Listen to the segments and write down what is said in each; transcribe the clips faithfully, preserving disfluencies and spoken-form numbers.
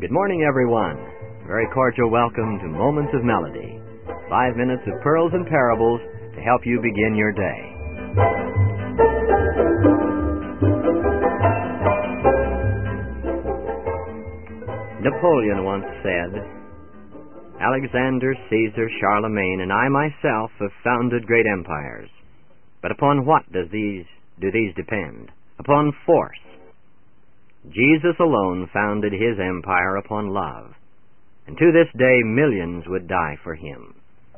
Good morning, everyone. A very cordial welcome to Moments of Melody. Five minutes of pearls and parables to help you begin your day. Napoleon once said, "Alexander, Caesar, Charlemagne, and I myself have founded great empires. But upon what does these do these depend? Upon force. Jesus alone founded his empire upon love, and to this day millions would die for him."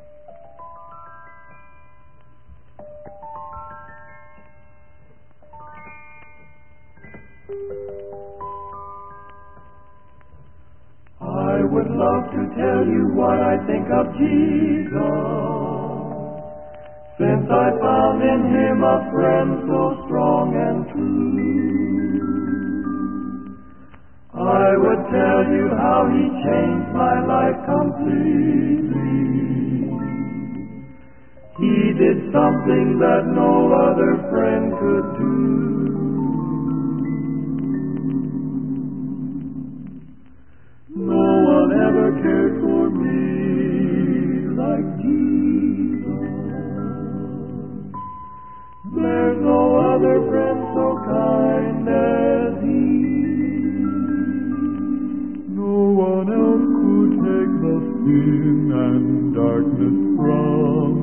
I would love to tell you what I think of Jesus, since I found in him a friend so strong and true. I would tell you how he changed my life completely. He did something that no other friend could do. No one ever cared for me like Jesus. There's no other friend so kind as he. No one else could take the sin and darkness from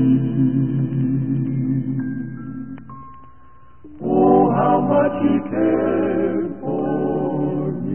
me. Oh, how much he cared for me.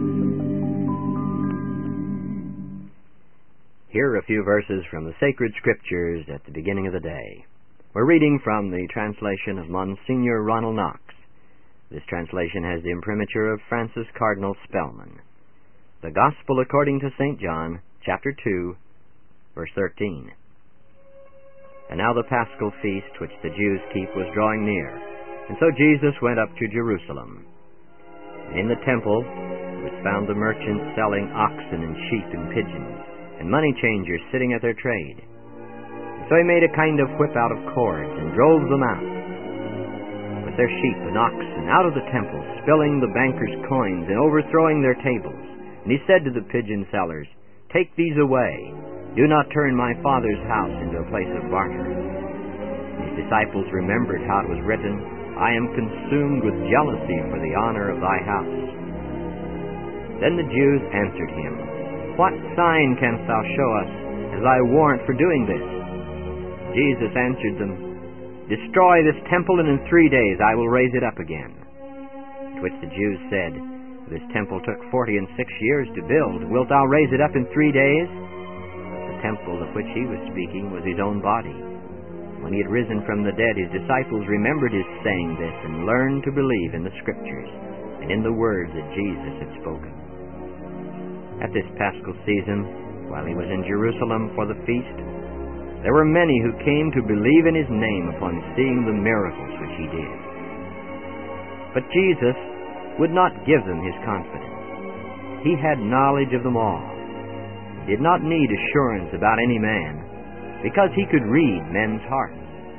Here are a few verses from the sacred scriptures at the beginning of the day. We're reading from the translation of Monsignor Ronald Knox. This translation has the imprimatur of Francis Cardinal Spellman. The Gospel according to Saint John, chapter two, verse thirteen. And now the Paschal feast which the Jews keep was drawing near, and so Jesus went up to Jerusalem. And in the temple was found the merchants selling oxen and sheep and pigeons, and money changers sitting at their trade. And so he made a kind of whip out of cords, and drove them out, with their sheep and oxen, out of the temple, spilling the bankers' coins, and overthrowing their tables. And he said to the pigeon sellers, "Take these away. Do not turn my Father's house into a place of barter." And his disciples remembered how it was written, "I am consumed with jealousy for the honor of thy house." Then the Jews answered him, "What sign canst thou show us as thy warrant for doing this?" Jesus answered them, "Destroy this temple, and in three days I will raise it up again." To which the Jews said, "This temple took forty and six years to build. Wilt thou raise it up in three days?" But the temple of which he was speaking was his own body. When he had risen from the dead, his disciples remembered his saying this, and learned to believe in the Scriptures and in the words that Jesus had spoken. At this Paschal season, while he was in Jerusalem for the feast, there were many who came to believe in his name upon seeing the miracles which he did. But Jesus would not give them his confidence. He had knowledge of them all. He did not need assurance about any man, because he could read men's hearts.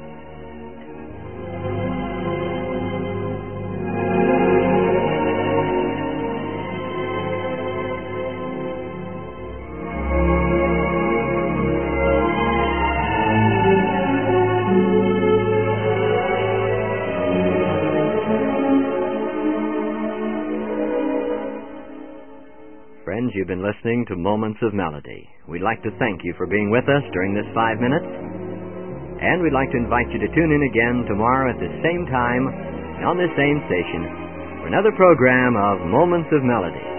Friends, you've been listening to Moments of Melody. We'd like to thank you for being with us during this five minutes, and we'd like to invite you to tune in again tomorrow at the same time and on this same station for another program of Moments of Melody.